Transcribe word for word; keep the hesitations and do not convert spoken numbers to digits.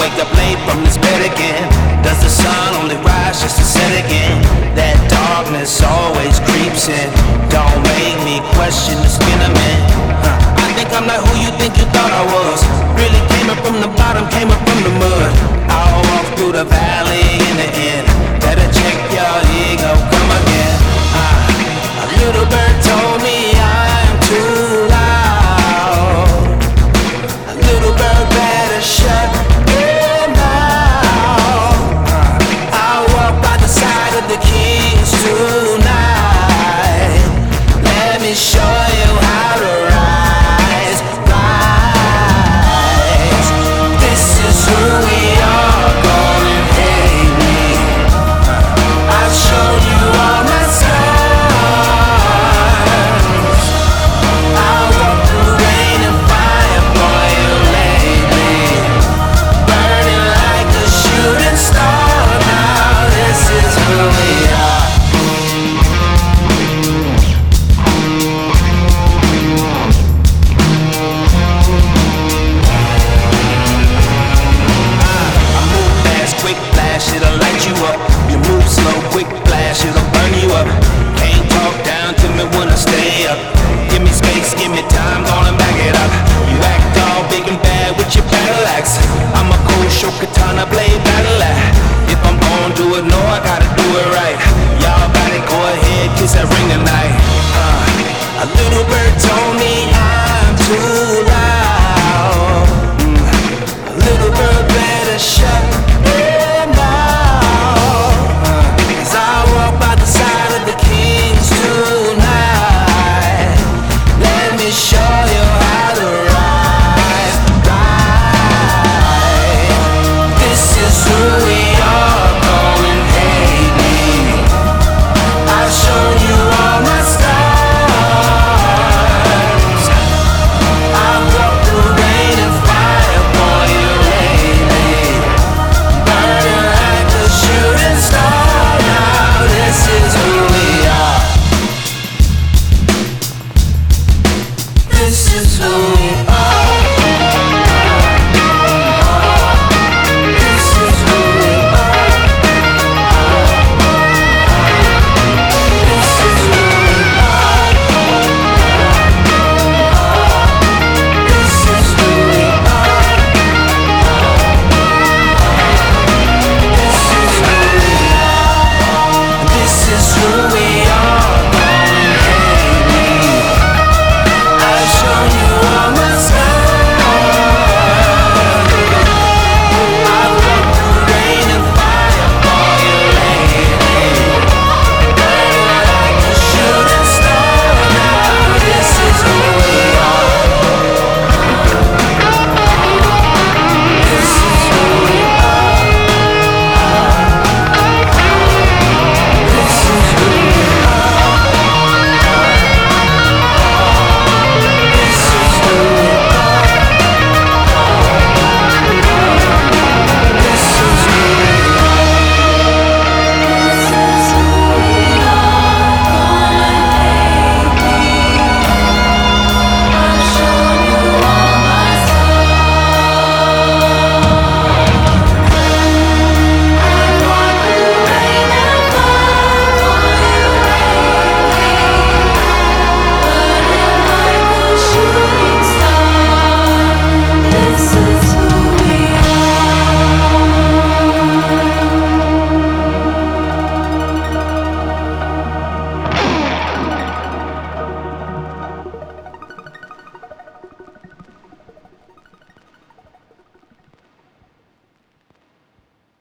wake up late from this bed again. Does the sun only rise just to set again? That darkness always creeps in. Don't make me question the skin I'm in. Huh. I think I'm not who you think you thought I was. Really came up from the bottom, came up from the mud. I'll walk through the valley in the end. Better check your ego, come again. Uh, a little bird told me I'm too loud. A little bird better shut your mouth. Uh, I'll walk by the side of the keys tonight. Let me show you how to rise, rise. This is who we are, go and hate me. I'll show you all my scars. I'll walk through rain and fire for you lately. Burning like a shooting star. Now this is who we are. Quick flash, it'll light you up. You move slow, quick flash, it'll burn you up. Can't talk down to me when I stay up. Give me space, give me time, gonna back it up. You act all big and bad with your battle axe. I'm a cold show katana blade battle axe.